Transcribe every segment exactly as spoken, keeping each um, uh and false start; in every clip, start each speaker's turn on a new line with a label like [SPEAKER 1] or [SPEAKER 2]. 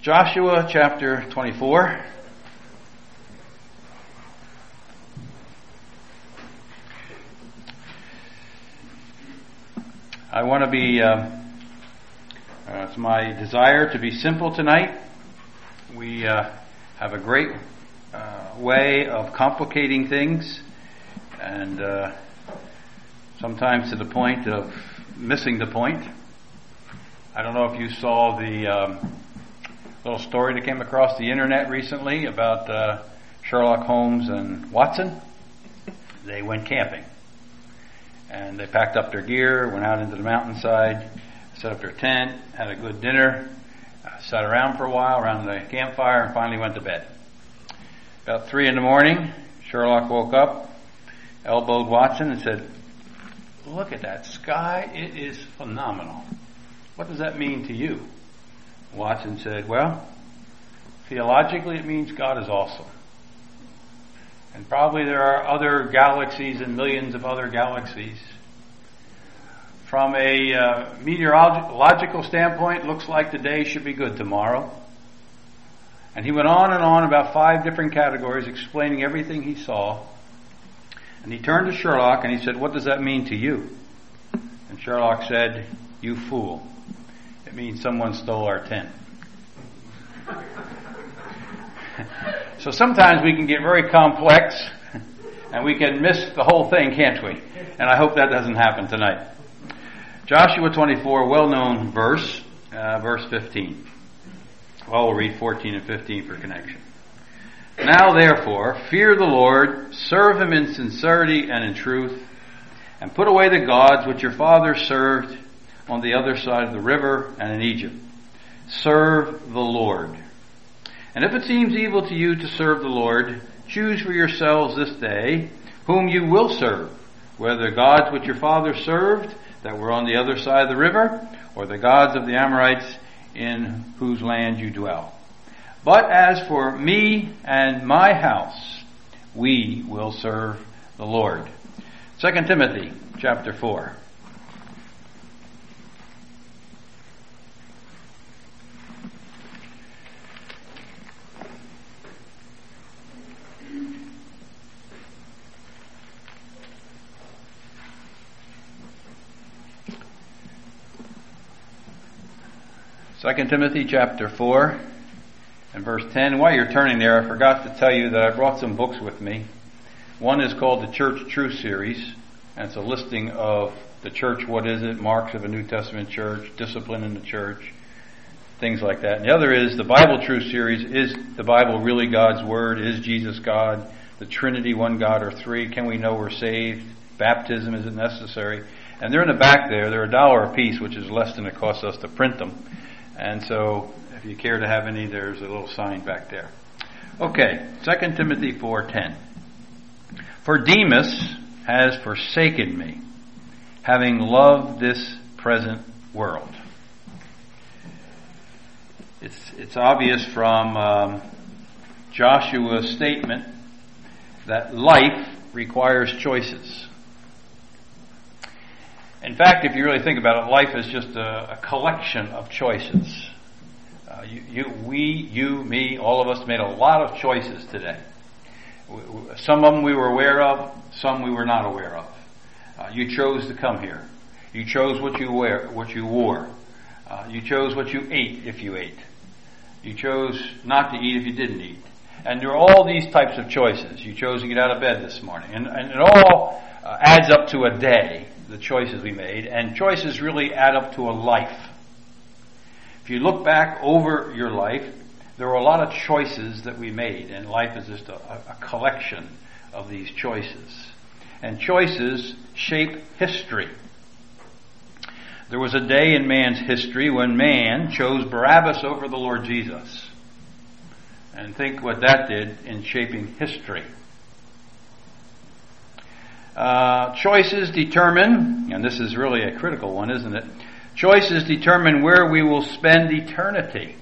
[SPEAKER 1] Joshua chapter twenty-four. I want to be, uh, uh, it's my desire to be simple tonight. We uh, have a great uh, way of complicating things, and uh, sometimes to the point of missing the point. I don't know if you saw the um, little story that came across the internet recently about uh, Sherlock Holmes and Watson. They went camping. And they packed up their gear, went out into the mountainside, set up their tent, had a good dinner, uh, sat around for a while around the campfire, and finally went to bed. About three in the morning, Sherlock woke up, elbowed Watson, and said, "Look at that sky. It is phenomenal. What does that mean to you?" Watson said, "Well, theologically it means God is awesome. And probably there are other galaxies and millions of other galaxies. From a uh, meteorological standpoint, it looks like the day should be good tomorrow." And he went on and on about five different categories, explaining everything he saw. And he turned to Sherlock and he said, "What does that mean to you?" And Sherlock said, "You fool. It means someone stole our tent." So sometimes we can get very complex and we can miss the whole thing, can't we? And I hope that doesn't happen tonight. Joshua twenty-four, well-known verse, uh, verse fifteen. Well, we'll read fourteen and fifteen for connection. "Now therefore, fear the Lord, serve him in sincerity and in truth, and put away the gods which your fathers served on the other side of the river and in Egypt. Serve the Lord. And if it seems evil to you to serve the Lord, choose for yourselves this day whom you will serve, whether the gods which your fathers served that were on the other side of the river, or the gods of the Amorites in whose land you dwell. But as for me and my house, we will serve the Lord." Second Timothy chapter four. Second Timothy chapter four and verse ten. While you're turning there, I forgot to tell you that I brought some books with me. One is called the Church Truth Series, and it's a listing of the church, what is it, marks of a New Testament church, discipline in the church, things like that. And the other is the Bible Truth Series. Is the Bible really God's Word? Is Jesus God? The Trinity, one God or three? Can we know we're saved? Baptism, is it necessary? And they're in the back there. They're a dollar a piece, which is less than it costs us to print them. And so, if you care to have any, there's a little sign back there. Okay, Second Timothy four ten. "For Demas has forsaken me, having loved this present world." It's it's obvious from um, Joshua's statement that life requires choices. In fact, if you really think about it, life is just a, a collection of choices. Uh, you, you, we, you, me, all of us made a lot of choices today. We, we, some of them we were aware of, some we were not aware of. Uh, you chose to come here. You chose what you wear, what you wore. Uh, you chose what you ate if you ate. You chose not to eat if you didn't eat. And there are all these types of choices. You chose to get out of bed this morning. And, and it all uh, adds up to a day, the choices we made. And choices really add up to a life. If you look back over your life, there were a lot of choices that we made. And life is just a, a collection of these choices. And choices shape history. There was a day in man's history when man chose Barabbas over the Lord Jesus. And think what that did in shaping history. Uh, choices determine, and this is really a critical one, isn't it? Choices determine where we will spend eternity.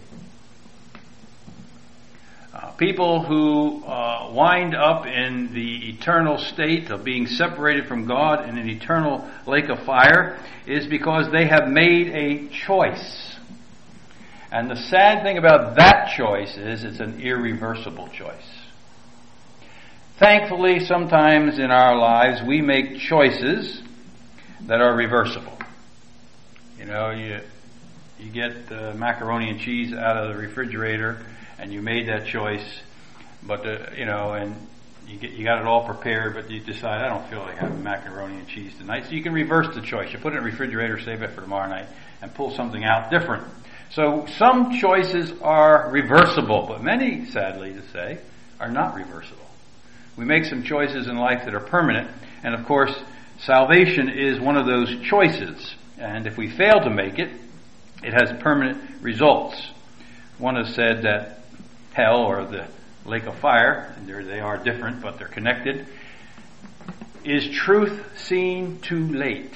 [SPEAKER 1] Uh, people who uh, wind up in the eternal state of being separated from God in an eternal lake of fire is because they have made a choice. And the sad thing about that choice is it's an irreversible choice. Thankfully, sometimes in our lives we make choices that are reversible. You know, you you get uh, macaroni and cheese out of the refrigerator, and you made that choice, but uh, you know, and you get you got it all prepared, but you decide I don't feel like having macaroni and cheese tonight, so you can reverse the choice. You put it in the refrigerator, save it for tomorrow night, and pull something out different. So some choices are reversible, but many, sadly to say, are not reversible. We make some choices in life that are permanent, and of course, salvation is one of those choices. And if we fail to make it, it has permanent results. One has said that hell, or the lake of fire, and there they are different, but they're connected, is truth seen too late.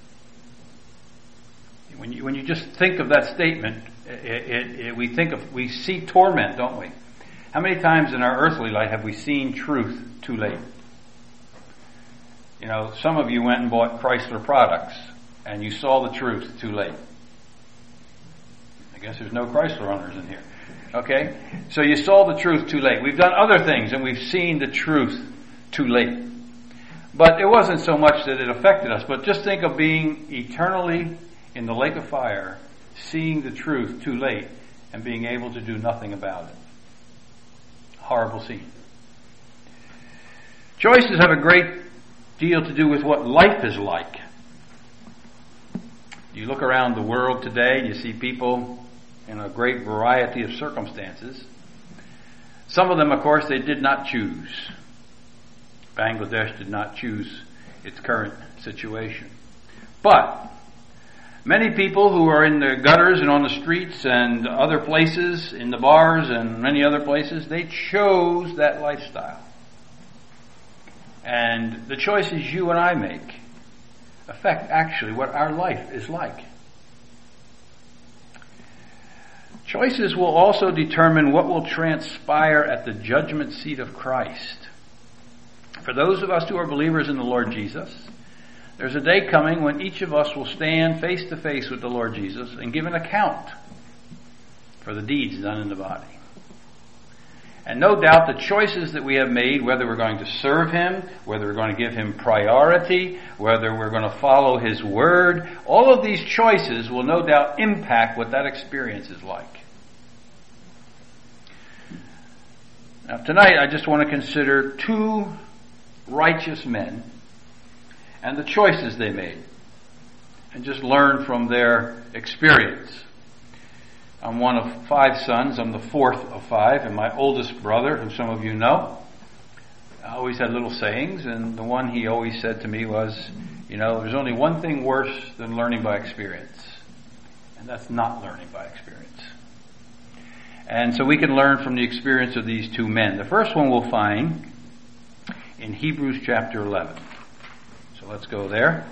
[SPEAKER 1] When you, when you just think of that statement, it, it, it, we think of, we see torment, don't we? How many times in our earthly life have we seen truth too late? You know, some of you went and bought Chrysler products, and you saw the truth too late. I guess there's no Chrysler owners in here. Okay? So you saw the truth too late. We've done other things, and we've seen the truth too late. But it wasn't so much that it affected us, but just think of being eternally in the lake of fire, seeing the truth too late, and being able to do nothing about it. Horrible scene. Choices have a great deal to do with what life is like. You look around the world today and you see people in a great variety of circumstances. Some of them, of course, they did not choose. Bangladesh did not choose its current situation. But many people who are in the gutters and on the streets and other places, in the bars and many other places, they chose that lifestyle. And the choices you and I make affect actually what our life is like. Choices will also determine what will transpire at the judgment seat of Christ. For those of us who are believers in the Lord Jesus, there's a day coming when each of us will stand face to face with the Lord Jesus and give an account for the deeds done in the body. And no doubt the choices that we have made, whether we're going to serve Him, whether we're going to give Him priority, whether we're going to follow His Word, all of these choices will no doubt impact what that experience is like. Now tonight I just want to consider two righteous men and the choices they made, and just learn from their experience. I'm one of five sons. I'm the fourth of five, and my oldest brother, who some of you know, always had little sayings, and the one he always said to me was, you know, there's only one thing worse than learning by experience, and that's not learning by experience. And so we can learn from the experience of these two men. The first one we'll find in Hebrews chapter eleven. So let's go there.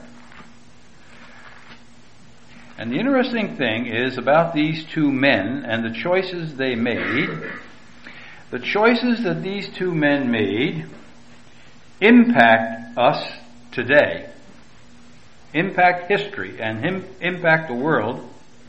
[SPEAKER 1] And the interesting thing is about these two men and the choices they made. The choices that these two men made impact us today, impact history, and him, impact the world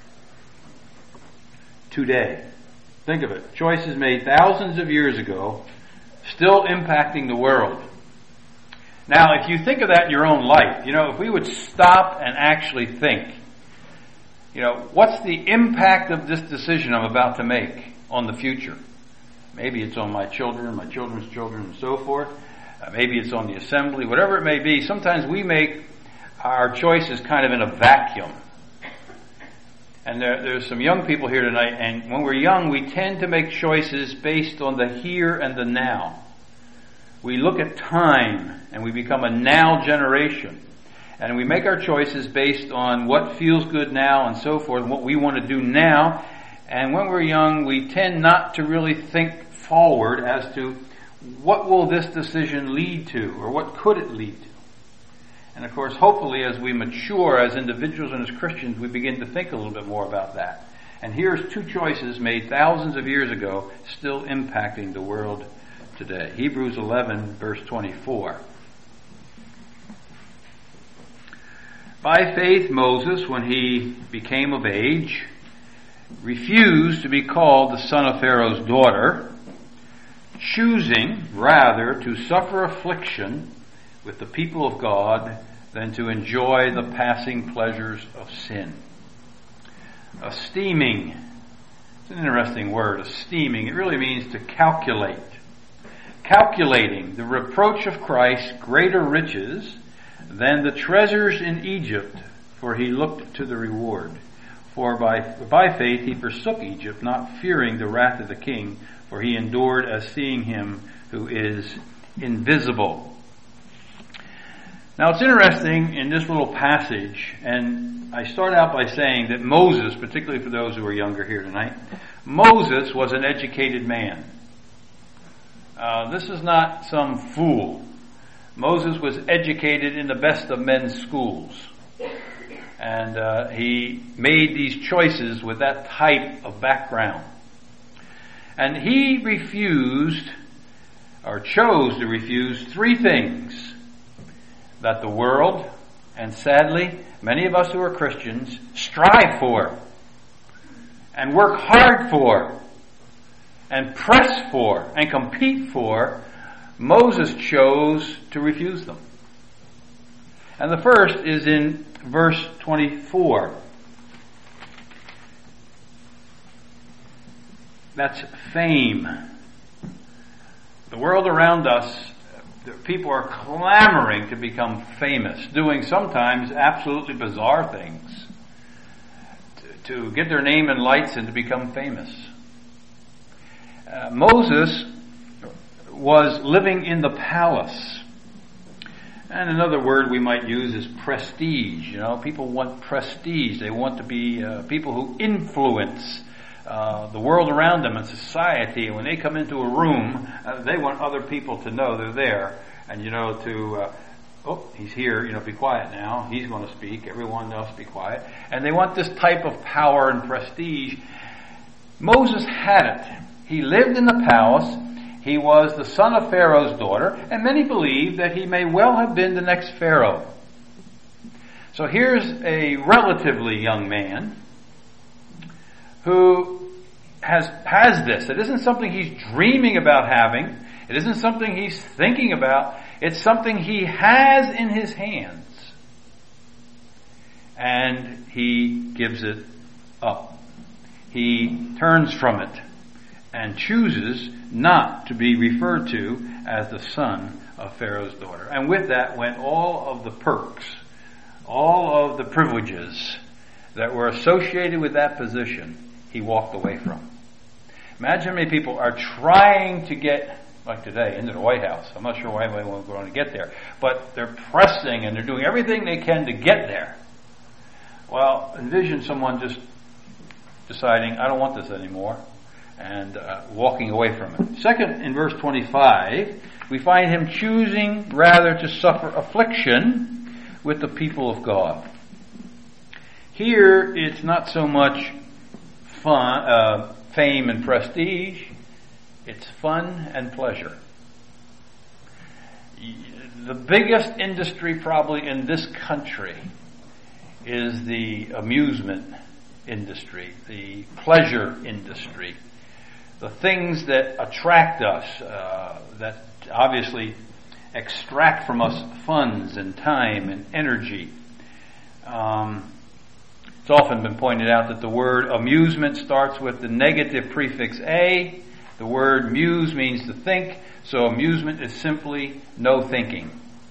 [SPEAKER 1] today. Think of it. Choices made thousands of years ago, still impacting the world. Now, if you think of that in your own life, you know, if we would stop and actually think, you know, what's the impact of this decision I'm about to make on the future? Maybe it's on my children, my children's children, and so forth. Uh, maybe it's on the assembly, whatever it may be. Sometimes we make our choices kind of in a vacuum. And there, there's some young people here tonight, and when we're young, we tend to make choices based on the here and the now. We look at time, and we become a now generation. And we make our choices based on what feels good now and so forth, and what we want to do now. And when we're young, we tend not to really think forward as to what will this decision lead to, or what could it lead to. And of course, hopefully as we mature as individuals and as Christians, we begin to think a little bit more about that. And here's two choices made thousands of years ago, still impacting the world today. Hebrews eleven, verse twenty-four. By faith, Moses, when he became of age, refused to be called the son of Pharaoh's daughter, choosing rather to suffer affliction with the people of God than to enjoy the passing pleasures of sin. Esteeming, it's an interesting word, esteeming. It really means to calculate. Calculating the reproach of Christ greater riches than the treasures in Egypt, for he looked to the reward. For by, by faith he forsook Egypt, not fearing the wrath of the king, for he endured as seeing him who is invisible. Now it's interesting in this little passage, and I start out by saying that Moses, particularly for those who are younger here tonight, Moses was an educated man. Uh, this is not some fool. Moses was educated in the best of men's schools. And uh, he made these choices with that type of background. And he refused, or chose to refuse, three things that the world, and sadly, many of us who are Christians, strive for, and work hard for, and press for, and compete for. Moses chose to refuse them. And the first is in verse twenty-four. That's fame. The world around us, people are clamoring to become famous, doing sometimes absolutely bizarre things to, to get their name in lights and to become famous. Uh, Moses was living in the palace. And another word we might use is prestige. You know, people want prestige. They want to be uh, people who influence uh, the world around them and society. And when they come into a room, uh, they want other people to know they're there. And, you know, to, uh, oh, he's here, you know, be quiet now. He's going to speak. Everyone else be quiet. And they want this type of power and prestige. Moses had it. He lived in the palace. He was the son of Pharaoh's daughter, and many believe that he may well have been the next Pharaoh. So here's a relatively young man who has has this. It isn't something he's dreaming about having. It isn't something he's thinking about. It's something he has in his hands. And he gives it up. He turns from it and chooses not to be referred to as the son of Pharaoh's daughter. And with that went all of the perks, all of the privileges that were associated with that position, he walked away from. Imagine how many people are trying to get, like today, into the White House. I'm not sure why anyone's going to get there, but they're pressing and they're doing everything they can to get there. Well, envision someone just deciding, I don't want this anymore, and uh, walking away from it. Second, in verse twenty-five, we find him choosing rather to suffer affliction with the people of God. Here, it's not so much fun, uh, fame and prestige, it's fun and pleasure. The biggest industry probably in this country is the amusement industry, the pleasure industry. The things that attract us, uh, that obviously extract from us funds and time and energy. Um, it's often been pointed out that the word amusement starts with the negative prefix a. The word muse means to think, so amusement is simply no thinking.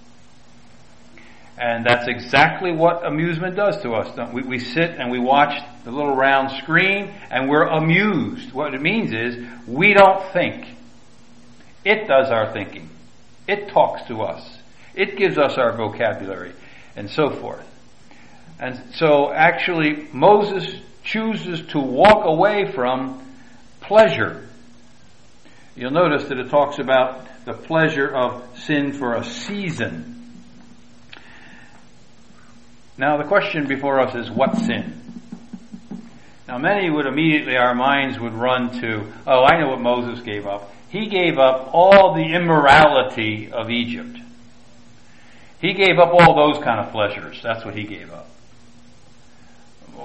[SPEAKER 1] And that's exactly what amusement does to us. Don't we? We sit and we watch the little round screen and we're amused. What it means is we don't think. It does our thinking. It talks to us. It gives us our vocabulary and so forth. And so actually Moses chooses to walk away from pleasure. You'll notice that it talks about the pleasure of sin for a season. Now the question before us is, what sin? Now many would immediately, our minds would run to, oh, I know what Moses gave up. He gave up all the immorality of Egypt. He gave up all those kind of pleasures. That's what he gave up.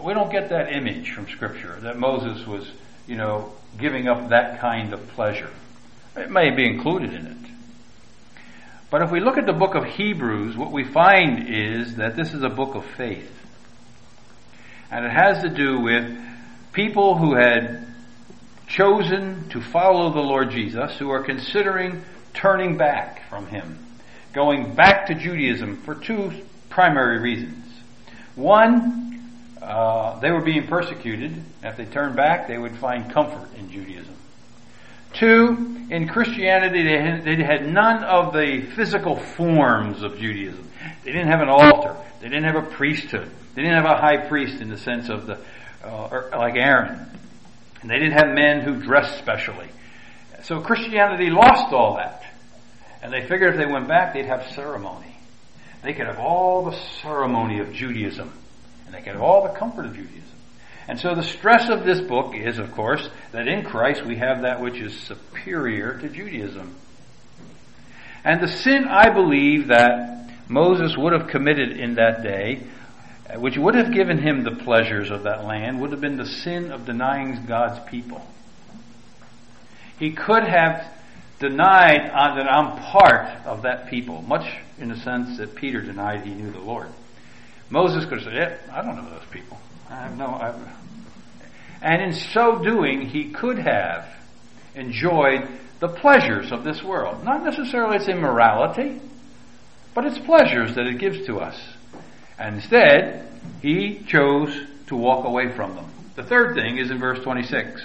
[SPEAKER 1] we don't get that image from Scripture that Moses was, you know, giving up that kind of pleasure. It may be included in it. But if we look at the book of Hebrews, what we find is that this is a book of faith. And it has to do with people who had chosen to follow the Lord Jesus, who are considering turning back from him, going back to Judaism for two primary reasons. One, uh, they were being persecuted. If they turned back, they would find comfort in Judaism. Two, in Christianity, they had, they had none of the physical forms of Judaism. They didn't have an altar. They didn't have a priesthood. They didn't have a high priest in the sense of the uh, or, like Aaron. And they didn't have men who dressed specially. So Christianity lost all that. And they figured if they went back, they'd have ceremony. They could have all the ceremony of Judaism. And they could have all the comfort of Judaism. And so the stress of this book is, of course, that in Christ we have that which is superior to Judaism. And the sin, I believe, that Moses would have committed in that day, which would have given him the pleasures of that land, would have been the sin of denying God's people. He could have denied uh, that I'm part of that people, much in the sense that Peter denied he knew the Lord. Moses could have said, yeah, I don't know those people. I have no... I have... And in so doing, he could have enjoyed the pleasures of this world. Not necessarily its immorality, but its pleasures that it gives to us. And instead, he chose to walk away from them. The third thing is in verse twenty-six.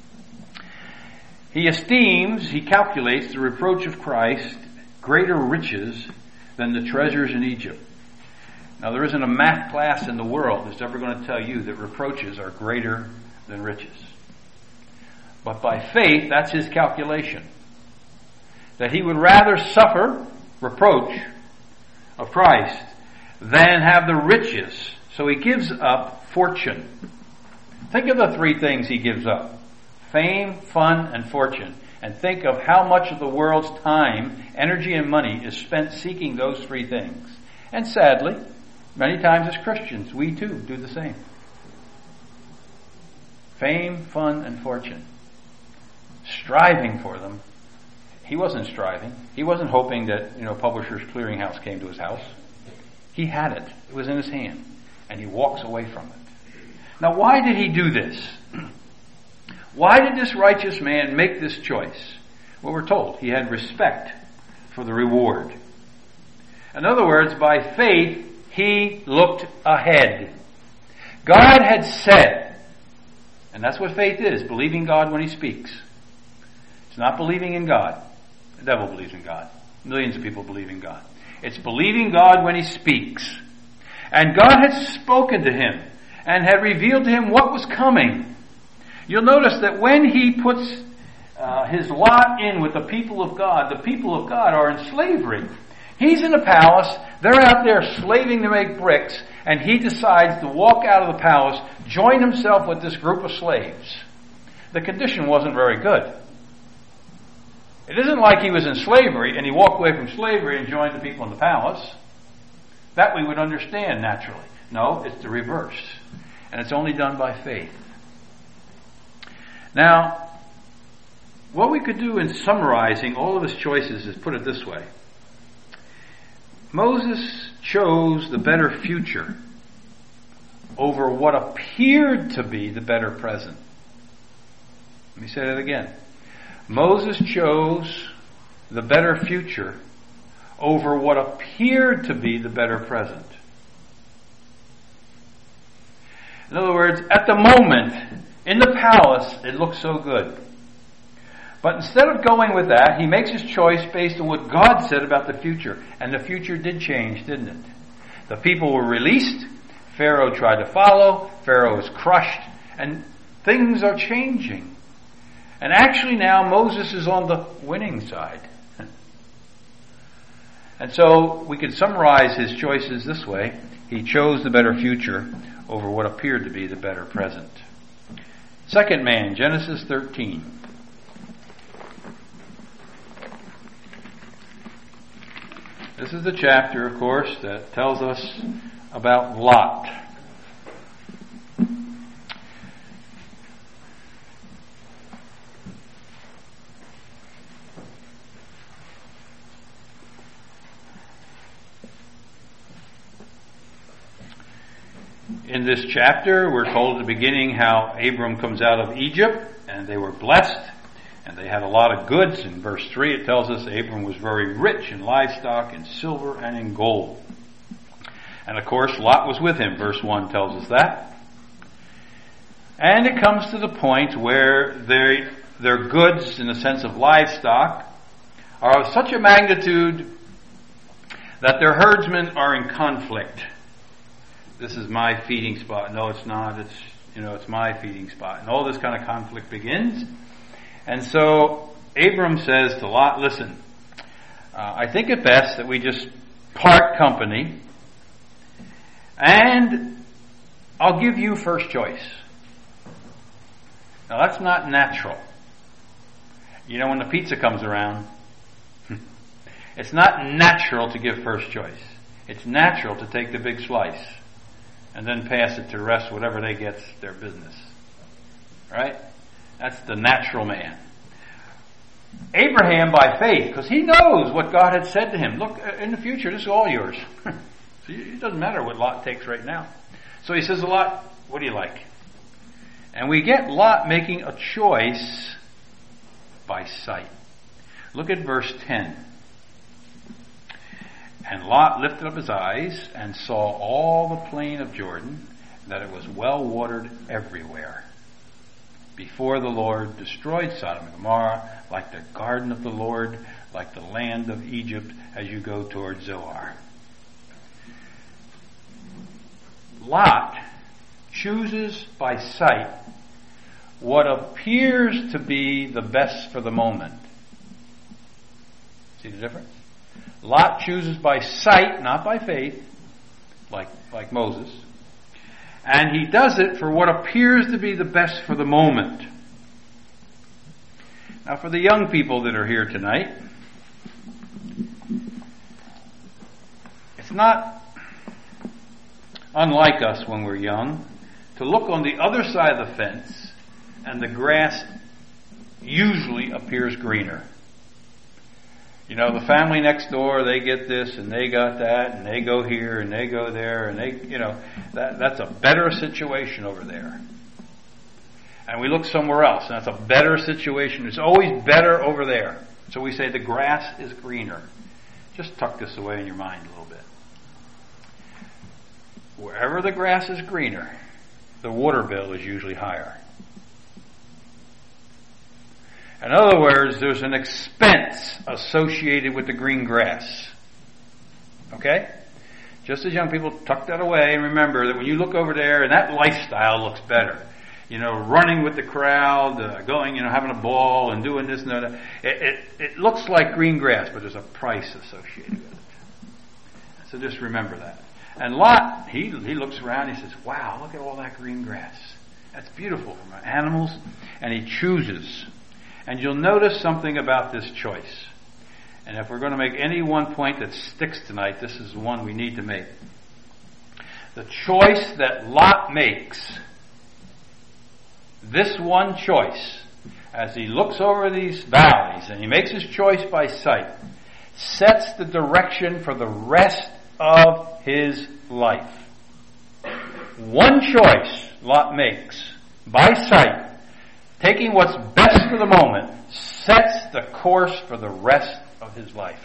[SPEAKER 1] He esteems, he calculates the reproach of Christ greater riches than the treasures in Egypt. Now, there isn't a math class in the world that's ever going to tell you that reproaches are greater than riches. But by faith, that's his calculation. That he would rather suffer reproach of Christ than have the riches. So he gives up fortune. Think of the three things he gives up. Fame, fun, and fortune. And think of how much of the world's time, energy, and money is spent seeking those three things. And sadly, many times as Christians, we too do the same. Fame, fun, and fortune. Striving for them. He wasn't striving. He wasn't hoping that, you know, Publishers Clearinghouse came to his house. He had it. It was in his hand. And he walks away from it. Now, why did he do this? Why did this righteous man make this choice? Well, we're told he had respect for the reward. In other words, by faith, he looked ahead. God had said, and that's what faith is, believing God when he speaks. It's not believing in God. The devil believes in God. Millions of people believe in God. It's believing God when he speaks. And God had spoken to him and had revealed to him what was coming. You'll notice that when he puts uh, his lot in with the people of God, the people of God are in slavery. He's in a palace, they're out there slaving to make bricks, and he decides to walk out of the palace, join himself with this group of slaves. The condition wasn't very good. It isn't like he was in slavery and he walked away from slavery and joined the people in the palace. That we would understand naturally. No, it's the reverse. And it's only done by faith. Now, what we could do in summarizing all of his choices is put it this way. Moses chose the better future over what appeared to be the better present. Let me say that again. Moses chose the better future over what appeared to be the better present. In other words, at the moment, in the palace, it looked so good. But instead of going with that, he makes his choice based on what God said about the future. And the future did change, didn't it? The people were released. Pharaoh tried to follow. Pharaoh was crushed. And things are changing. And actually now Moses is on the winning side. And so we could summarize his choices this way. He chose the better future over what appeared to be the better present. Second man, Genesis thirteen. This is the chapter, of course, that tells us about Lot. In this chapter, we're told at the beginning how Abram comes out of Egypt, and they were blessed, and they had a lot of goods. In verse three, it tells us Abram was very rich in livestock, in silver, and in gold. And of course, Lot was with him. Verse one tells us that. And it comes to the point where they, their goods, in the sense of livestock, are of such a magnitude that their herdsmen are in conflict. This is my feeding spot. No, it's not. It's, you know, it's my feeding spot. And all this kind of conflict begins. And so Abram says to Lot, listen, uh, I think it best that we just part company, and I'll give you first choice. Now that's not natural. You know, when the pizza comes around, it's not natural to give first choice. It's natural to take the big slice and then pass it to the rest, whatever they get's their business. Right? That's the natural man. Abraham, by faith, because he knows what God had said to him. Look, in the future, this is all yours. So it doesn't matter what Lot takes right now. So he says to Lot, what do you like? And we get Lot making a choice by sight. Look at verse ten. And Lot lifted up his eyes and saw all the plain of Jordan, that it was well watered everywhere, before the Lord destroyed Sodom and Gomorrah, like the garden of the Lord, like the land of Egypt, as you go toward Zoar. Lot chooses by sight what appears to be the best for the moment. See the difference? Lot chooses by sight, not by faith, like, like Moses. And he does it for what appears to be the best for the moment. Now, for the young people that are here tonight, it's not unlike us when we're young to look on the other side of the fence and the grass usually appears greener. You know, the family next door, they get this and they got that and they go here and they go there and they, you know, that, that's a better situation over there. And we look somewhere else and that's a better situation. It's always better over there. So we say the grass is greener. Just tuck this away in your mind a little bit. Wherever the grass is greener, the water bill is usually higher. In other words, there's an expense associated with the green grass. Okay? Just as young people, tuck that away and remember that when you look over there and that lifestyle looks better. You know, running with the crowd, uh, going, you know, having a ball and doing this and that. It, it, it looks like green grass, but there's a price associated with it. So just remember that. And Lot, he, he looks around and he says, wow, look at all that green grass. That's beautiful for my animals. And he chooses. And you'll notice something about this choice. And if we're going to make any one point that sticks tonight, this is the one we need to make. The choice that Lot makes, this one choice, as he looks over these valleys and he makes his choice by sight, sets the direction for the rest of his life. One choice Lot makes by sight, taking what's best for the moment, sets the course for the rest of his life.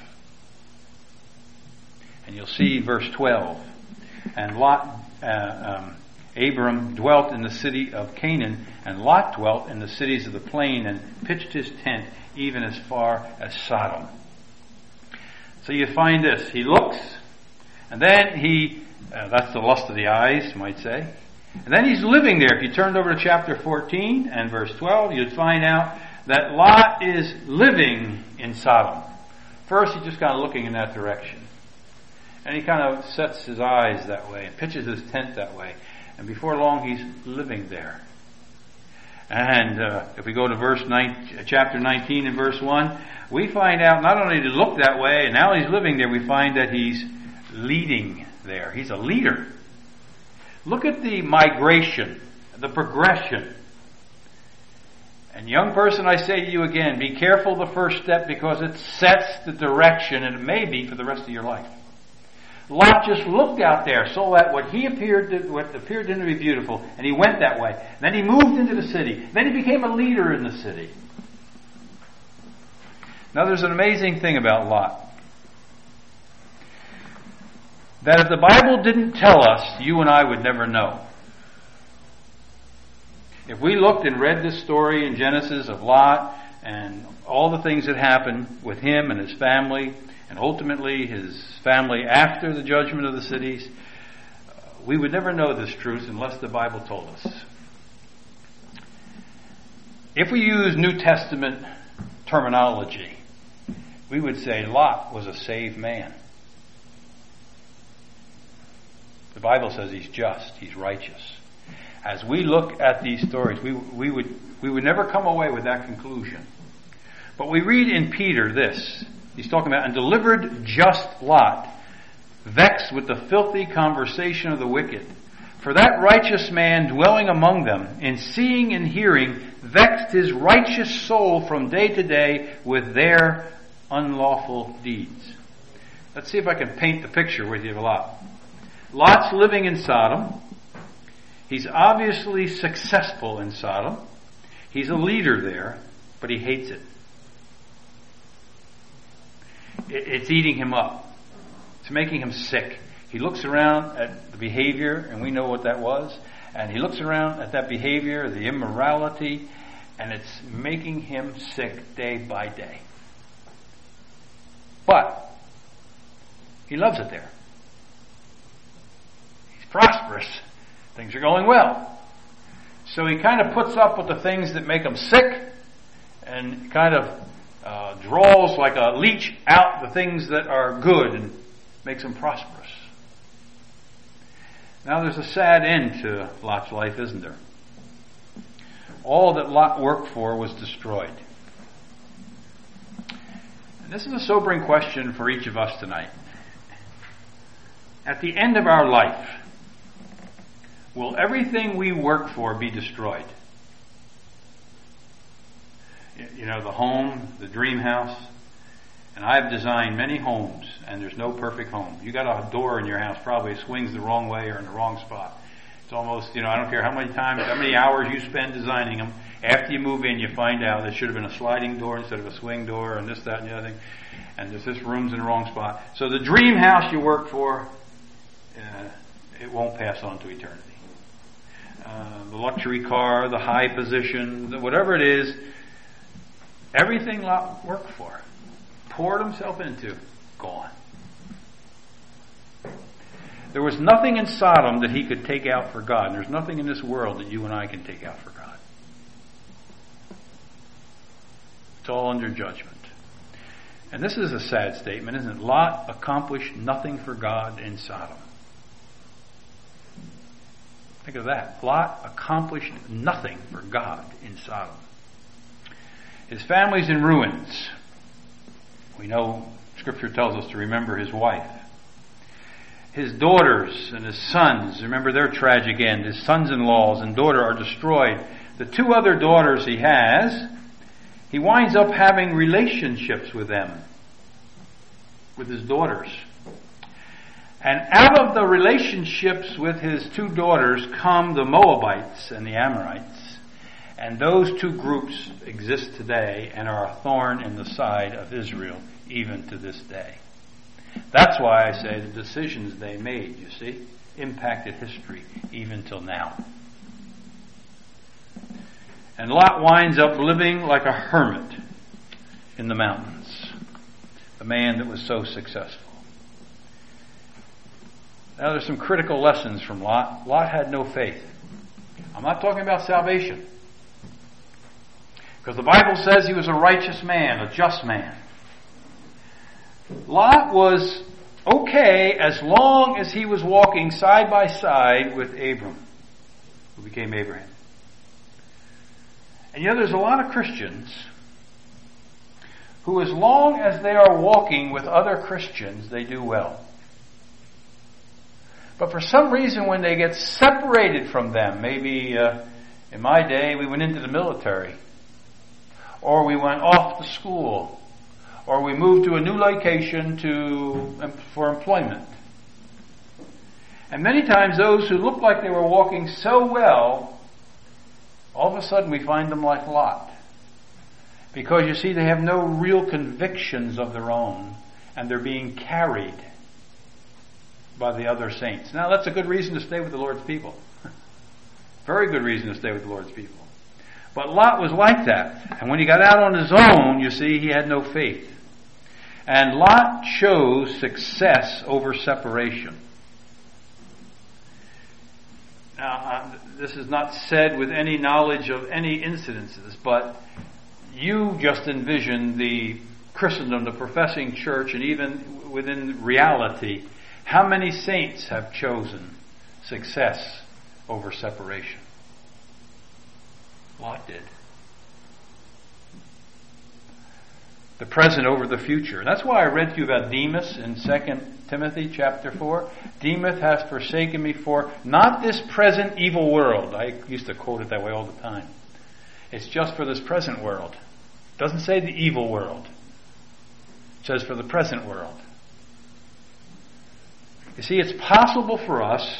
[SPEAKER 1] And you'll see verse twelve. And Lot, uh, um, Abram dwelt in the city of Canaan, and Lot dwelt in the cities of the plain, and pitched his tent even as far as Sodom. So you find this. He looks, and then he, uh, that's the lust of the eyes, you might say. And then he's living there. If you turned over to chapter fourteen and verse twelve, you'd find out that Lot is living in Sodom. First, he's just kind of looking in that direction. And he kind of sets his eyes that way and pitches his tent that way. And before long, he's living there. And uh, if we go to verse nine, chapter nineteen and verse one, we find out not only did he look that way, and now he's living there, we find that he's leading there. He's a leader. Look at the migration, the progression. And young person, I say to you again, be careful the first step because it sets the direction, and it may be for the rest of your life. Lot just looked out there, saw that what he appeared to, what appeared to him to be beautiful, and he went that way. Then he moved into the city. Then he became a leader in the city. Now there's an amazing thing about Lot. That if the Bible didn't tell us, you and I would never know. If we looked and read this story in Genesis of Lot and all the things that happened with him and his family, and ultimately his family after the judgment of the cities, we would never know this truth unless the Bible told us. If we use New Testament terminology, we would say Lot was a saved man. The Bible says he's just, he's righteous. As we look at these stories, we, we would we would never come away with that conclusion. But we read in Peter this. He's talking about, and delivered just Lot, vexed with the filthy conversation of the wicked. For that righteous man dwelling among them, in seeing and hearing, vexed his righteous soul from day to day with their unlawful deeds. Let's see if I can paint the picture with you of Lot. Lot's living in Sodom. He's obviously successful in Sodom. He's a leader there, but he hates it. It's eating him up. It's making him sick. He looks around at the behavior, and we know what that was, and he looks around at that behavior, the immorality, and it's making him sick day by day. But he loves it there. He's prosperous. Things are going well. So he kind of puts up with the things that make him sick and kind of uh, draws like a leech out the things that are good and makes him prosperous. Now there's a sad end to Lot's life, isn't there? All that Lot worked for was destroyed. And this is a sobering question for each of us tonight. At the end of our life, will everything we work for be destroyed? You know, the home, the dream house. And I've designed many homes, and there's no perfect home. You got a door in your house, probably swings the wrong way or in the wrong spot. It's almost, you know, I don't care how many times, how many hours you spend designing them. After you move in, you find out it should have been a sliding door instead of a swing door, and this, that, and the other thing. And there's this room's in the wrong spot. So the dream house you work for, uh, it won't pass on to eternity. Uh, the luxury car, the high position, the, whatever it is, everything Lot worked for, poured himself into, gone. There was nothing in Sodom that he could take out for God. And there's nothing in this world that you and I can take out for God. It's all under judgment. And this is a sad statement, isn't it? Lot accomplished nothing for God in Sodom. Think of that. Lot accomplished nothing for God in Sodom. His family's in ruins. We know Scripture tells us to remember his wife. His daughters and his sons, remember their tragic end. His sons-in-laws and daughter are destroyed. The two other daughters he has, he winds up having relationships with them, with his daughters. And out of the relationships with his two daughters come the Moabites and the Amorites. And those two groups exist today and are a thorn in the side of Israel even to this day. That's why I say the decisions they made, you see, impacted history even till now. And Lot winds up living like a hermit in the mountains. The man that was so successful. Now there's some critical lessons from Lot. Lot had no faith. I'm not talking about salvation. Because the Bible says he was a righteous man, a just man. Lot was okay as long as he was walking side by side with Abram, who became Abraham. And you know, there's a lot of Christians who, as long as they are walking with other Christians, they do well. But for some reason, when they get separated from them, maybe uh, in my day we went into the military, or we went off to school, or we moved to a new location to for employment. And many times those who look like they were walking so well, all of a sudden we find them like Lot. Because you see, they have no real convictions of their own, and they're being carried by the other saints. Now that's a good reason to stay with the Lord's people. Very good reason to stay with the Lord's people. But Lot was like that. And when he got out on his own, you see, he had no faith. And Lot chose success over separation. Now, uh, this is not said with any knowledge of any incidences, but you just envision the Christendom, the professing church, and even within reality, how many saints have chosen success over separation? Lot did. The present over the future. That's why I read to you about Demas in Second Timothy chapter four. Demas has forsaken me for not this present evil world. I used to quote it that way all the time. It's just for this present world. It doesn't say the evil world. It says for the present world. You see, it's possible for us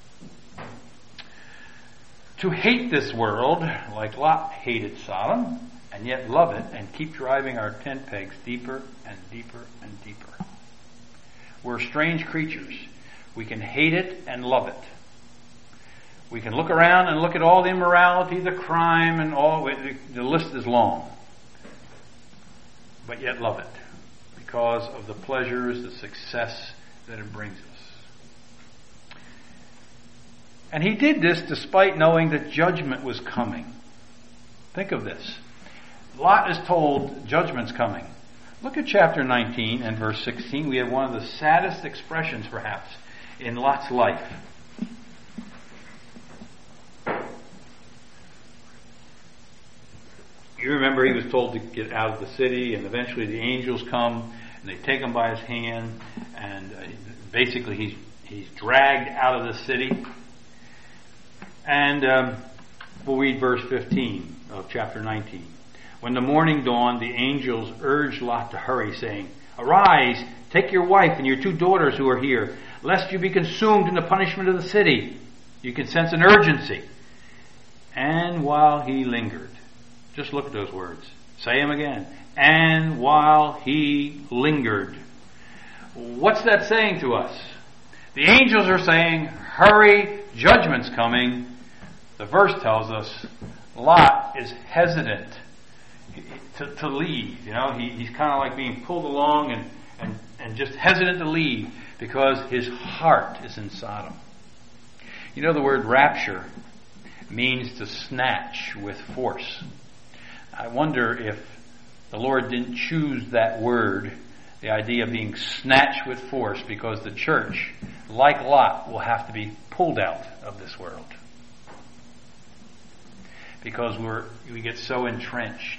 [SPEAKER 1] to hate this world like Lot hated Sodom, and yet love it and keep driving our tent pegs deeper and deeper and deeper. We're strange creatures. We can hate it and love it. We can look around and look at all the immorality, the crime, and all. The list is long. But yet love it because of the pleasures, the success that it brings us. And he did this despite knowing that judgment was coming. Think of this. Lot is told judgment's coming. Look at chapter nineteen and verse sixteen. We have one of the saddest expressions, perhaps, in Lot's life. You remember he was told to get out of the city, and eventually the angels come, and they take him by his hand, and uh, basically he's he's dragged out of the city. And um, we'll read verse fifteen of chapter nineteen. When the morning dawned, the angels urged Lot to hurry, saying, "Arise, take your wife and your two daughters who are here, lest you be consumed in the punishment of the city." You can sense an urgency. And while he lingered, just look at those words. Say them again. And while he lingered. What's that saying to us? The angels are saying, hurry, judgment's coming. The verse tells us Lot is hesitant to, to leave. You know, he, he's kind of like being pulled along and, and, and just hesitant to leave because his heart is in Sodom. You know, the word rapture means to snatch with force. I wonder if the Lord didn't choose that word, the idea of being snatched with force, because the church, like Lot, will have to be pulled out of this world. Because we're we get so entrenched.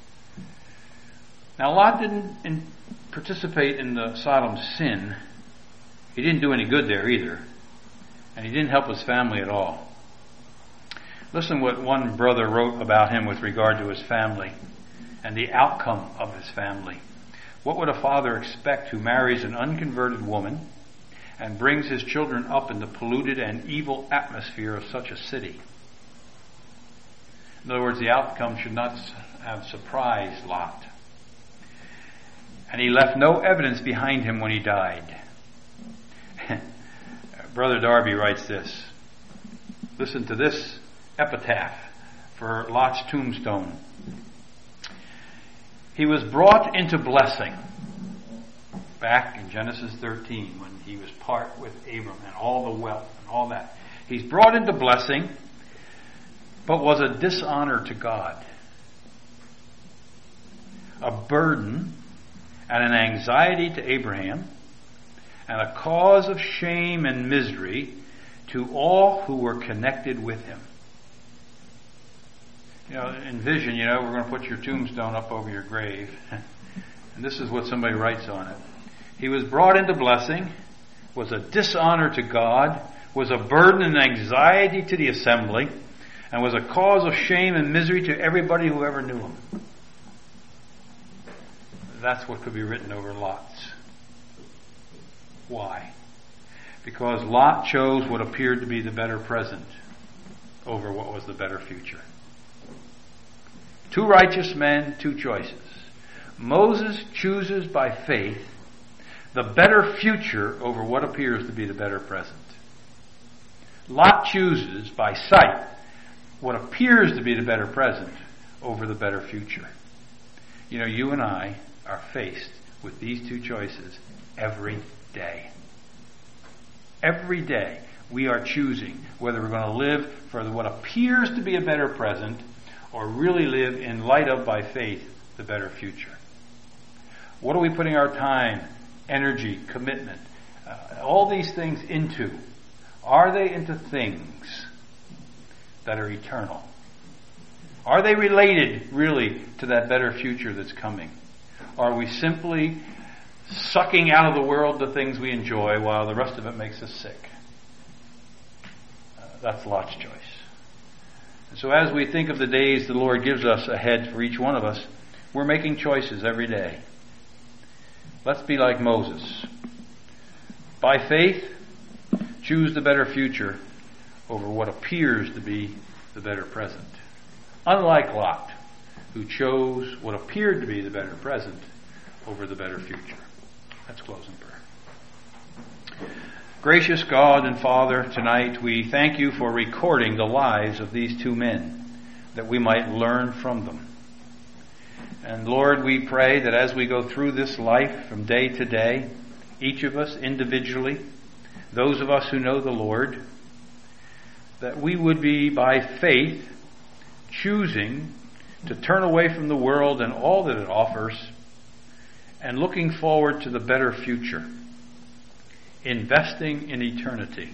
[SPEAKER 1] Now, Lot didn't in, participate in the Sodom sin. He didn't do any good there either. And he didn't help his family at all. Listen what one brother wrote about him with regard to his family and the outcome of his family. What would a father expect who marries an unconverted woman and brings his children up in the polluted and evil atmosphere of such a city? In other words, the outcome should not have surprised Lot. And he left no evidence behind him when he died. Brother Darby writes this. Listen to this epitaph for Lot's tombstone. He was brought into blessing back in Genesis thirteen when he was part with Abram and all the wealth and all that. He's brought into blessing, but was a dishonor to God, a burden and an anxiety to Abraham, and a cause of shame and misery to all who were connected with him. You know, envision, you know, we're going to put your tombstone up over your grave. And this is what somebody writes on it. He was brought into blessing, was a dishonor to God, was a burden and anxiety to the assembly, and was a cause of shame and misery to everybody who ever knew him. That's what could be written over Lot's. Why? because Lot chose what appeared to be the better present over what was the better future. Two righteous men, two choices. Moses chooses by faith the better future over what appears to be the better present. Lot chooses by sight what appears to be the better present over the better future. You know, you and I are faced with these two choices every day. Every day we are choosing whether we're going to live for what appears to be a better present or really live in light of, by faith, the better future. What are we putting our time, energy, commitment, uh, all these things into? Are they into things that are eternal? Are they related really to that better future that's coming? Are we simply sucking out of the world the things we enjoy while the rest of it makes us sick? Uh, that's Lot's choice. And so as we think of the days the Lord gives us ahead for each one of us, we're making choices every day. Let's be like Moses. By faith, choose the better future over what appears to be the better present. Unlike Lot, who chose what appeared to be the better present over the better future. Let's close in prayer. Gracious God and Father, tonight we thank you for recording the lives of these two men, that we might learn from them. And Lord, we pray that as we go through this life from day to day, each of us individually, those of us who know the Lord, that we would be by faith choosing to turn away from the world and all that it offers and looking forward to the better future, investing in eternity.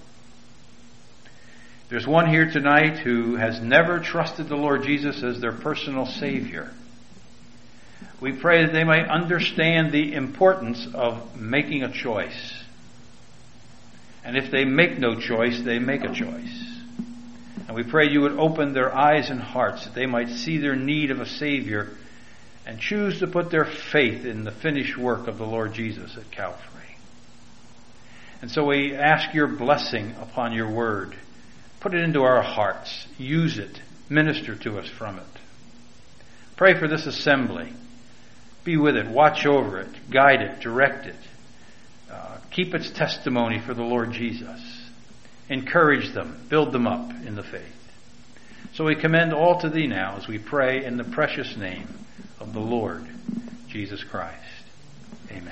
[SPEAKER 1] There's one here tonight who has never trusted the Lord Jesus as their personal Savior. We pray that they might understand the importance of making a choice. And if they make no choice, they make a choice. And we pray you would open their eyes and hearts that they might see their need of a Savior and choose to put their faith in the finished work of the Lord Jesus at Calvary. And so we ask your blessing upon your word. Put it into our hearts. Use it. Minister to us from it. Pray for this assembly. Be with it. Watch over it. Guide it. Direct it. Uh, keep its testimony for the Lord Jesus. Encourage them. Build them up in the faith. So we commend all to thee now as we pray in the precious name of the Lord Jesus Christ. Amen.